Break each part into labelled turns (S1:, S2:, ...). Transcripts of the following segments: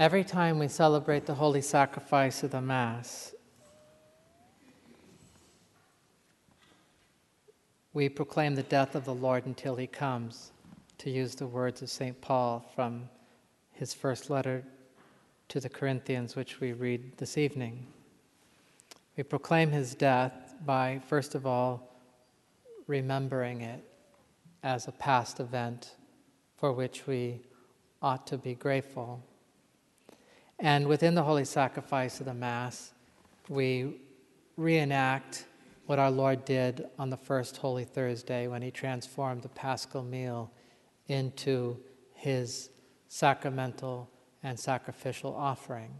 S1: Every time we celebrate the holy sacrifice of the Mass, we proclaim the death of the Lord until he comes, to use the words of St. Paul from his first letter to the Corinthians, which we read this evening. We proclaim his death by, first of all, remembering it as a past event for which we ought to be grateful. And within the holy sacrifice of the Mass, we reenact what our Lord did on the first Holy Thursday when he transformed the Paschal meal into his sacramental and sacrificial offering.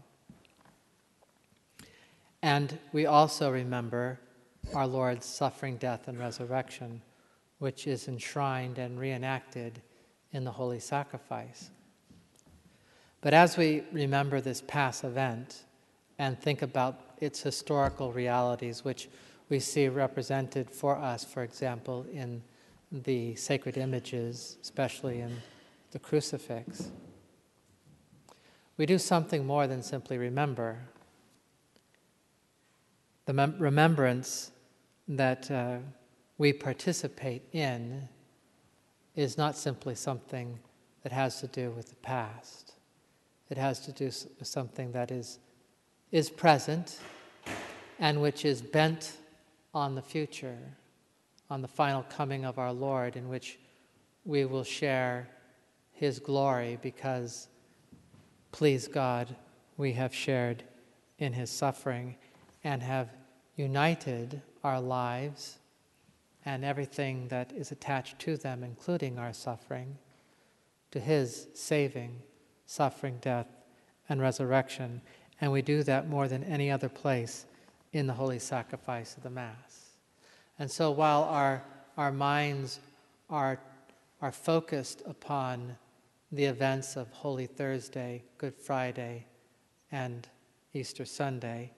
S1: And we also remember our Lord's suffering, death, and resurrection, which is enshrined and reenacted in the holy sacrifice. But as we remember this past event and think about its historical realities, which we see represented for us, for example, in the sacred images, especially in the crucifix, we do something more than simply remember. The remembrance that we participate in is not simply something that has to do with the past. It has to do with something that is present and which is bent on the future, on the final coming of our Lord, in which we will share his glory because, please God, we have shared in his suffering and have united our lives and everything that is attached to them, including our suffering, to his saving, suffering, death, and resurrection. And we do that more than any other place in the holy sacrifice of the Mass. And so while our minds are focused upon the events of Holy Thursday, Good Friday, and Easter Sunday,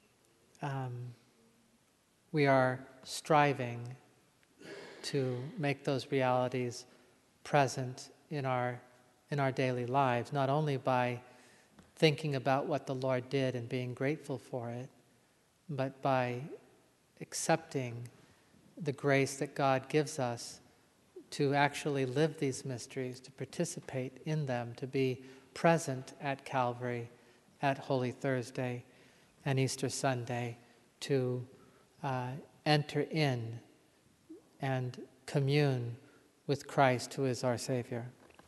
S1: we are striving to make those realities present in our daily lives, not only by thinking about what the Lord did and being grateful for it, but by accepting the grace that God gives us to actually live these mysteries, to participate in them, to be present at Calvary, at Holy Thursday and Easter Sunday, to enter in and commune with Christ, who is our Savior.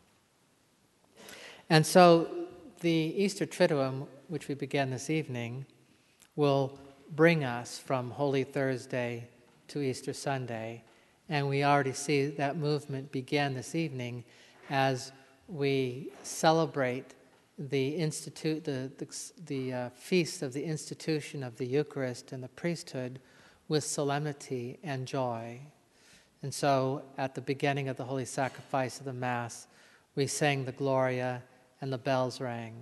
S1: And so the Easter Triduum, which we began this evening, will bring us from Holy Thursday to Easter Sunday. And we already see that movement begin this evening as we celebrate the feast of the institution of the Eucharist and the priesthood with solemnity and joy. And so at the beginning of the Holy Sacrifice of the Mass, we sang the Gloria and the bells rang.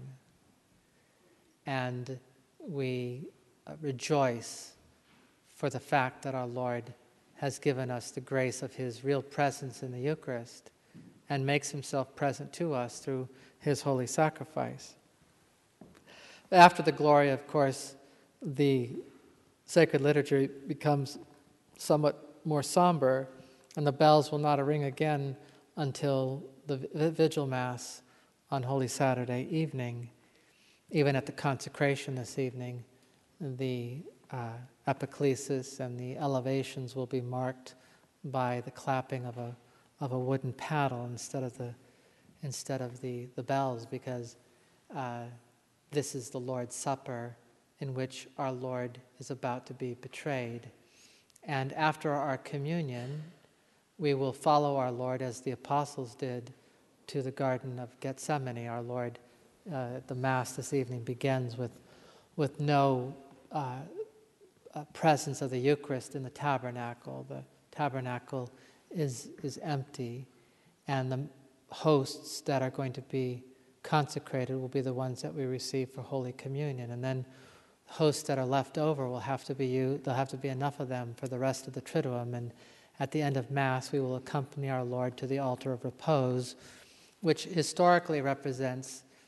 S1: And we rejoice for the fact that our Lord has given us the grace of his real presence in the Eucharist and makes himself present to us through his holy sacrifice. After the Gloria, of course, the sacred liturgy becomes somewhat more somber, and the bells will not ring again until the Vigil Mass on Holy Saturday evening. Even at the consecration this evening, the epiclesis and the elevations will be marked by the clapping of a wooden paddle instead of the bells, because this is the Lord's Supper in which our Lord is about to be betrayed. And after our communion, we will follow our Lord as the apostles did to the Garden of Gethsemane. Our Lord, the Mass this evening begins with no presence of the Eucharist in the tabernacle. The tabernacle is empty, and the hosts that are going to be consecrated will be the ones that we receive for Holy Communion. And then hosts that are left over will have to be there'll have to be enough of them for the rest of the Triduum. And at the end of Mass, we will accompany our Lord to the altar of repose, which historically represents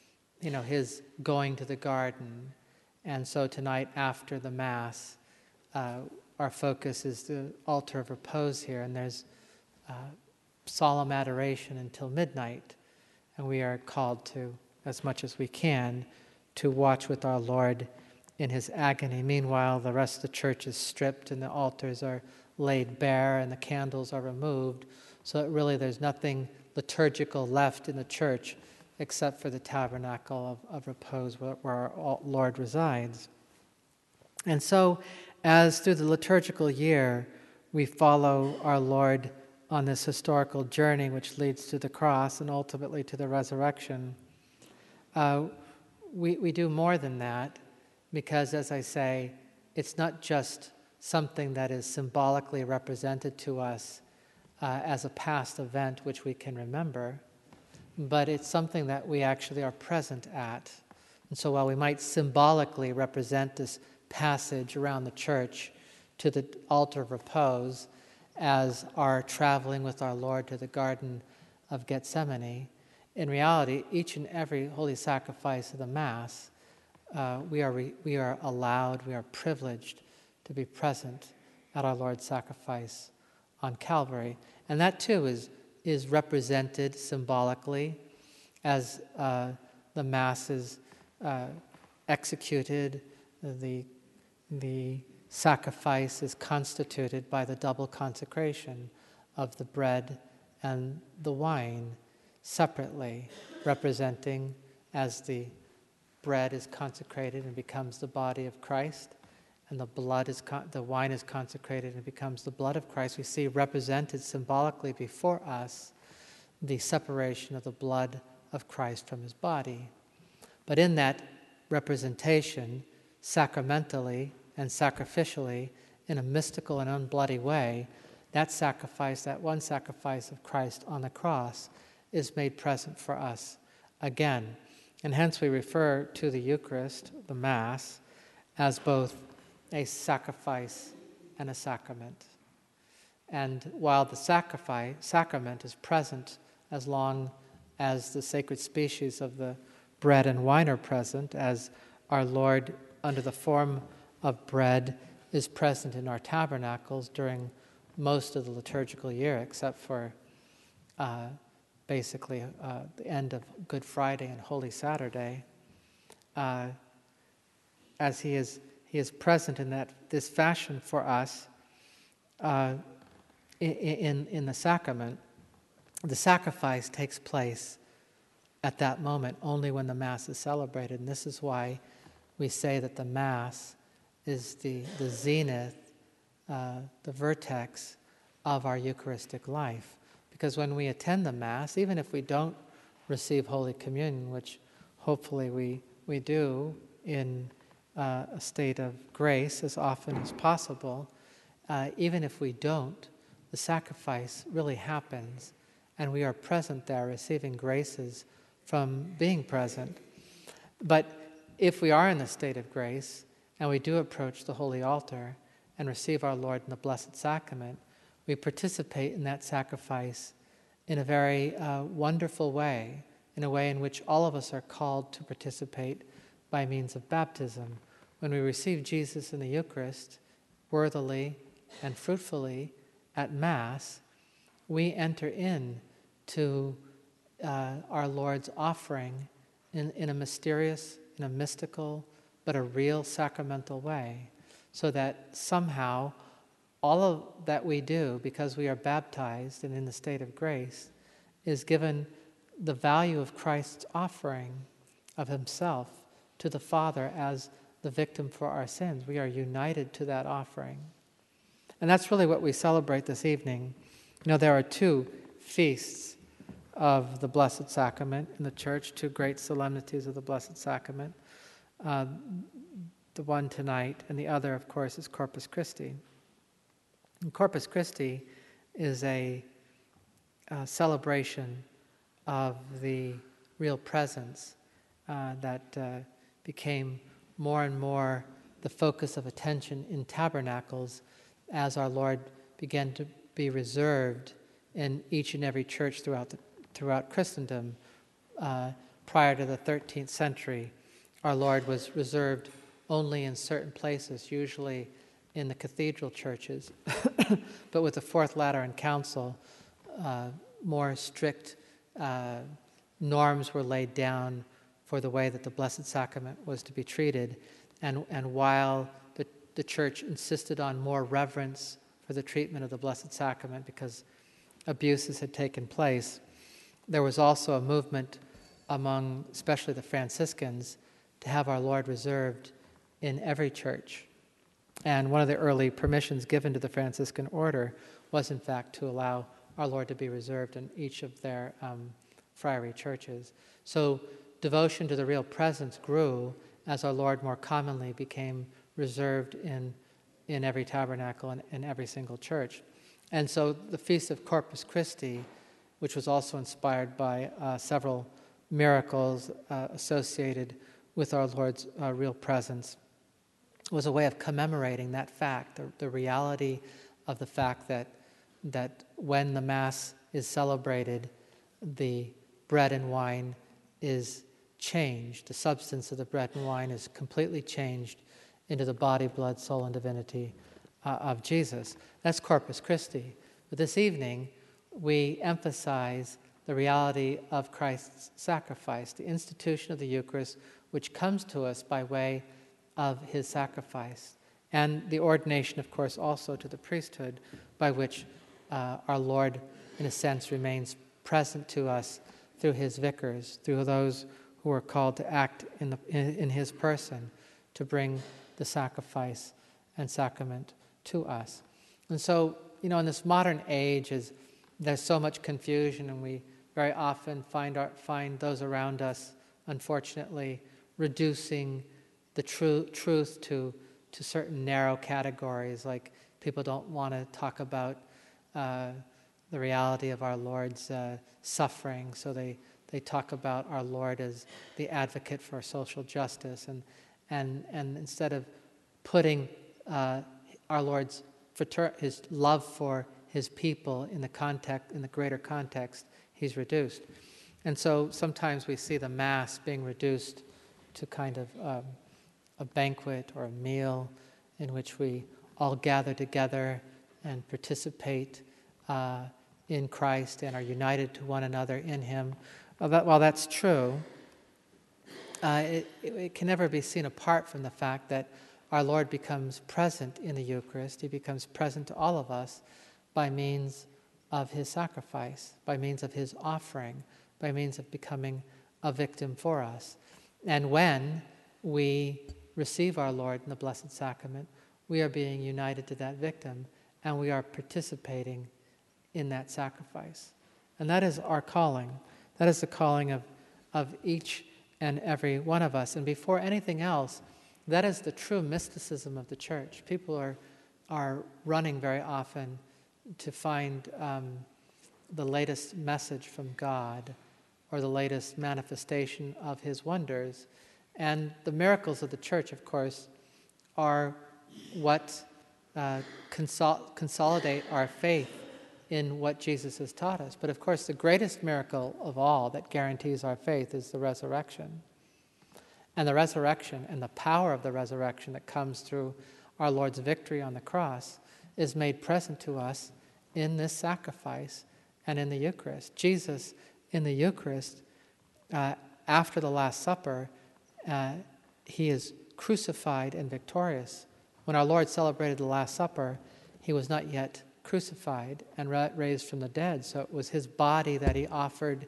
S1: his going to the garden. And so tonight after the Mass, our focus is the altar of repose here, and there's solemn adoration until midnight. And we are called to, as much as we can, to watch with our Lord in his agony. Meanwhile, the rest of the church is stripped and the altars are laid bare and the candles are removed, so that really there's nothing liturgical left in the church except for the tabernacle of repose where our Lord resides. And so, as through the liturgical year, we follow our Lord on this historical journey which leads to the cross and ultimately to the resurrection, we do more than that, because, as I say, it's not just something that is symbolically represented to us as a past event which we can remember, but it's something that we actually are present at. And so while we might symbolically represent this passage around the church to the altar of repose as our traveling with our Lord to the Garden of Gethsemane, in reality, each and every holy sacrifice of the Mass, we are allowed, we are privileged to be present at our Lord's sacrifice on Calvary. And that too is represented symbolically as the Mass is executed. The sacrifice is constituted by the double consecration of the bread and the wine separately, representing as the bread is consecrated and becomes the body of Christ, and the wine is consecrated and becomes the blood of Christ. We see represented symbolically before us the separation of the blood of Christ from his body. But in that representation, sacramentally and sacrificially, in a mystical and unbloody way, that one sacrifice of Christ on the cross, is made present for us again. And hence we refer to the Eucharist, the Mass, as both a sacrifice and a sacrament. And while the sacrament is present as long as the sacred species of the bread and wine are present, as our Lord, under the form of bread, is present in our tabernacles during most of the liturgical year, except for basically the end of Good Friday and Holy Saturday, as he is present in this fashion for us in the sacrament. The sacrifice takes place at that moment only when the Mass is celebrated, and this is why we say that the Mass is the zenith, the vertex of our Eucharistic life. Because when we attend the Mass, even if we don't receive Holy Communion, which hopefully we do in a state of grace as often as possible, even if we don't, the sacrifice really happens, and we are present there receiving graces from being present. But if we are in the state of grace, and we do approach the Holy Altar and receive our Lord in the Blessed Sacrament, we participate in that sacrifice in a very wonderful way, in a way in which all of us are called to participate by means of baptism. When we receive Jesus in the Eucharist, worthily and fruitfully at Mass, we enter in to our Lord's offering in a mysterious, in a mystical, but a real sacramental way, so that somehow all of that we do, because we are baptized and in the state of grace, is given the value of Christ's offering of himself to the Father as the victim for our sins. We are united to that offering. And that's really what we celebrate this evening. There are two feasts of the Blessed Sacrament in the Church, two great solemnities of the Blessed Sacrament. The one tonight, and the other, of course, is Corpus Christi. And Corpus Christi is a celebration of the real presence that became more and more the focus of attention in tabernacles as our Lord began to be reserved in each and every church throughout Christendom prior to the 13th century, our Lord was reserved only in certain places, usually in the cathedral churches. But with the Fourth Lateran Council, more strict norms were laid down for the way that the Blessed Sacrament was to be treated. And while the Church insisted on more reverence for the treatment of the Blessed Sacrament because abuses had taken place, there was also a movement among especially the Franciscans to have our Lord reserved in every church. And one of the early permissions given to the Franciscan order was, in fact, to allow our Lord to be reserved in each of their friary churches. So devotion to the Real Presence grew as our Lord more commonly became reserved in every tabernacle and in every single church. And so the Feast of Corpus Christi, which was also inspired by several miracles associated with our Lord's real presence, was a way of commemorating that fact, the reality of the fact that when the Mass is celebrated, the bread and wine is changed. The substance of the bread and wine is completely changed into the body, blood, soul, and divinity of Jesus. That's Corpus Christi. But this evening, we emphasize the reality of Christ's sacrifice, the institution of the Eucharist, which comes to us by way of his sacrifice, and the ordination, of course, also to the priesthood, by which our Lord, in a sense, remains present to us through his vicars, through those who are called to act in his person, to bring the sacrifice and sacrament to us. And so, in this modern age, there's so much confusion, and we very often find those around us, unfortunately, reducing the truth to certain narrow categories, like people don't want to talk about the reality of our Lord's suffering, so they talk about our Lord as the advocate for social justice, and instead of putting our Lord's his love for his people in the greater context, he's reduced. And so sometimes we see the Mass being reduced to kind of a banquet or a meal in which we all gather together and participate in Christ and are united to one another in him. While that's true, it can never be seen apart from the fact that our Lord becomes present in the Eucharist. He becomes present to all of us by means of his sacrifice, by means of his offering, by means of becoming a victim for us. And when we receive our Lord in the Blessed Sacrament, we are being united to that victim, and we are participating in that sacrifice. And that is our calling. That is the calling of each and every one of us. And before anything else, that is the true mysticism of the Church. People are running very often to find the latest message from God or the latest manifestation of his wonders. And the miracles of the Church, of course, are what consolidate our faith in what Jesus has taught us. But of course, the greatest miracle of all that guarantees our faith is the resurrection. And the resurrection and the power of the resurrection that comes through our Lord's victory on the cross is made present to us in this sacrifice and in the Eucharist. Jesus, in the Eucharist, after the Last Supper, he is crucified and victorious. When our Lord celebrated the Last Supper, he was not yet crucified and raised from the dead. So it was his body that he offered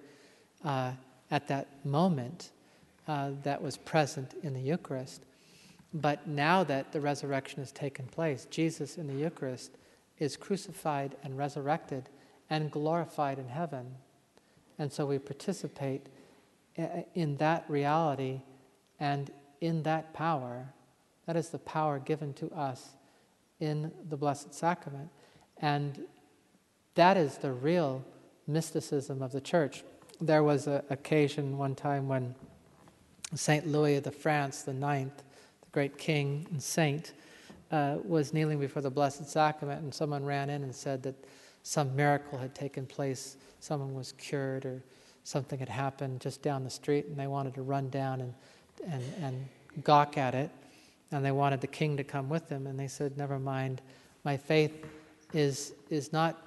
S1: at that moment that was present in the Eucharist. But now that the resurrection has taken place, Jesus in the Eucharist is crucified and resurrected and glorified in heaven. And so we participate in that reality and in that power. That is the power given to us in the Blessed Sacrament. And that is the real mysticism of the Church. There was an occasion one time when Saint Louis of France, the Ninth, the great king and saint, was kneeling before the Blessed Sacrament, and someone ran in and said that some miracle had taken place. Someone was cured, or something had happened just down the street, and they wanted to run down and gawk at it, and they wanted the king to come with them. And they said, "Never mind, my faith is not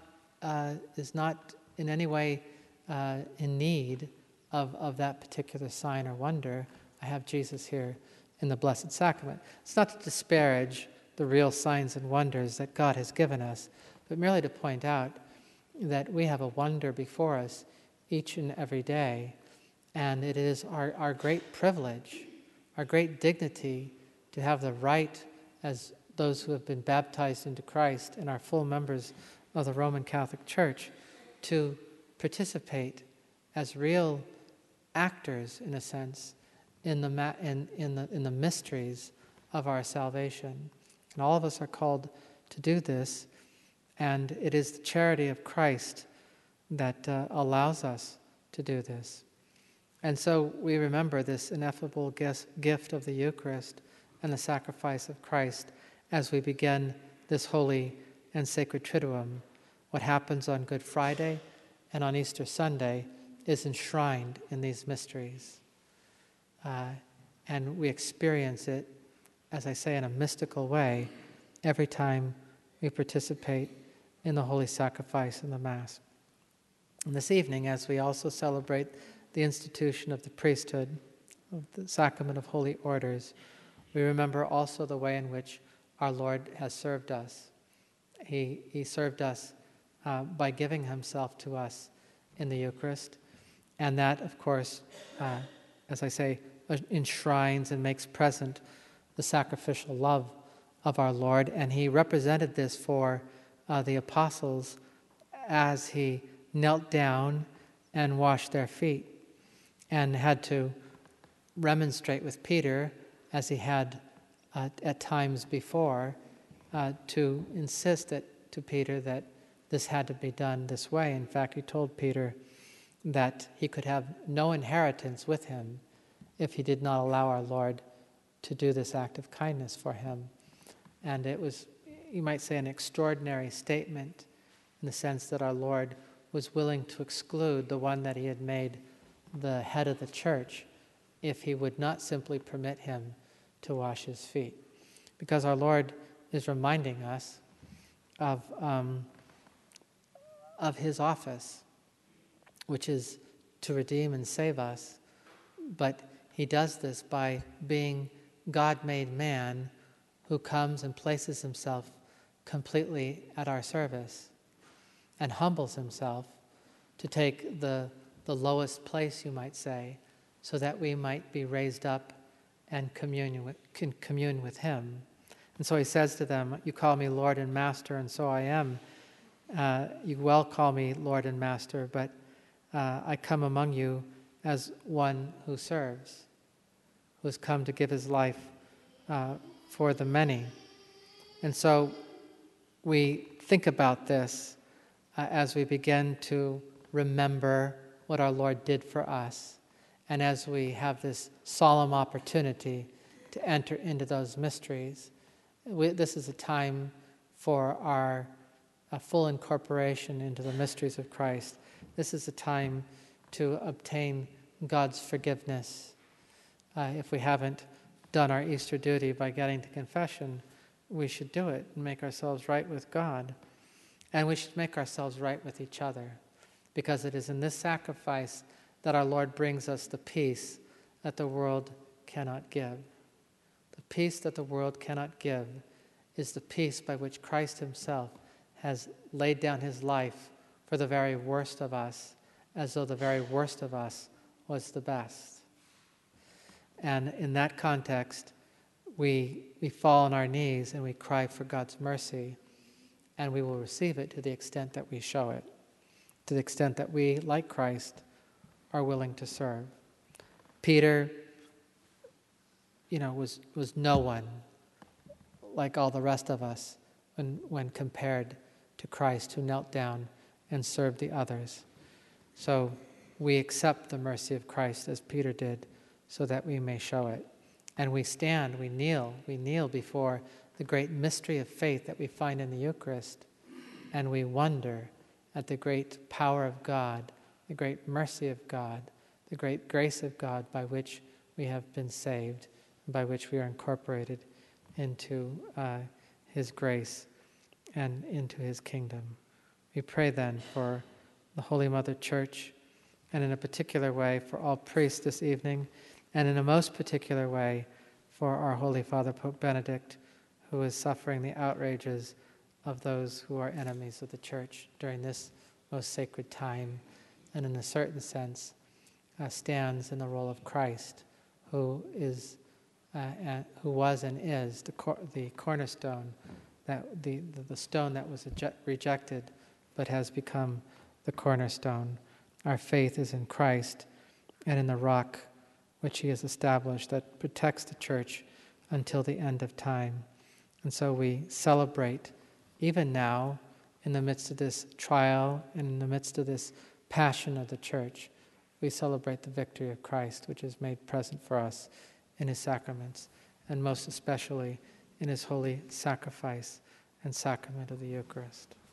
S1: in any way in need of that particular sign or wonder. I have Jesus here in the Blessed Sacrament." It's not to disparage the real signs and wonders that God has given us, but merely to point out that we have a wonder before us each and every day, and it is our great privilege, our great dignity to have the right, as those who have been baptized into Christ and are full members of the Roman Catholic Church, to participate as real actors, in a sense, in the mysteries of our salvation. And all of us are called to do this, and it is the charity of Christ that allows us to do this. And so we remember this ineffable gift of the Eucharist and the sacrifice of Christ as we begin this holy and sacred Triduum. What happens on Good Friday and on Easter Sunday is enshrined in these mysteries. And we experience it, as I say, in a mystical way every time we participate in the holy sacrifice in the Mass. And this evening, as we also celebrate the institution of the priesthood, of the sacrament of holy orders, we remember also the way in which our Lord has served us. He served us by giving himself to us in the Eucharist, and that, of course, as I say, enshrines and makes present the sacrificial love of our Lord. And he represented this for the apostles as he knelt down and washed their feet, and had to remonstrate with Peter, as he had at times before, to insist to Peter that this had to be done this way. In fact, he told Peter that he could have no inheritance with him if he did not allow our Lord to do this act of kindness for him. And it was, you might say, an extraordinary statement in the sense that our Lord was willing to exclude the one that he had made the head of the church if he would not simply permit him to wash his feet. Because our Lord is reminding us of his office, which is to redeem and save us. But he does this by being God-made man who comes and places himself completely at our service and humbles himself to take the lowest place, you might say, so that we might be raised up and commune with him. And so he says to them, "You call me Lord and Master, and so I am. You well call me Lord and Master, but I come among you as one who serves, who has come to give his life for the many." And so we think about this as we begin to remember what our Lord did for us, and as we have this solemn opportunity to enter into those mysteries. This is a time for our full incorporation into the mysteries of Christ. This is a time to obtain God's forgiveness. If we haven't done our Easter duty by getting to confession, we should do it and make ourselves right with God. And we should make ourselves right with each other, because it is in this sacrifice that our Lord brings us the peace that the world cannot give. The peace that the world cannot give is the peace by which Christ himself has laid down his life for the very worst of us, as though the very worst of us was the best. And in that context, we fall on our knees and we cry for God's mercy, and we will receive it to the extent that we show it, to the extent that we, like Christ, are willing to serve. Peter, was no one like all the rest of us when compared to Christ, who knelt down and served the others. So we accept the mercy of Christ as Peter did, so that we may show it. And we stand, we kneel before the great mystery of faith that we find in the Eucharist, and we wonder at the great power of God the great mercy of God, the great grace of God by which we have been saved, by which we are incorporated into His grace and into His kingdom. We pray then for the Holy Mother Church, and in a particular way for all priests this evening, and in a most particular way for our Holy Father Pope Benedict, who is suffering the outrages of those who are enemies of the Church during this most sacred time, and in a certain sense stands in the role of Christ, who was and is the cornerstone, that the stone that was rejected, but has become the cornerstone. Our faith is in Christ and in the rock which He has established that protects the Church until the end of time. And so we celebrate, even now, in the midst of this trial and in the midst of this passion of the Church, we celebrate the victory of Christ, which is made present for us in His sacraments, and most especially in His holy sacrifice and sacrament of the Eucharist.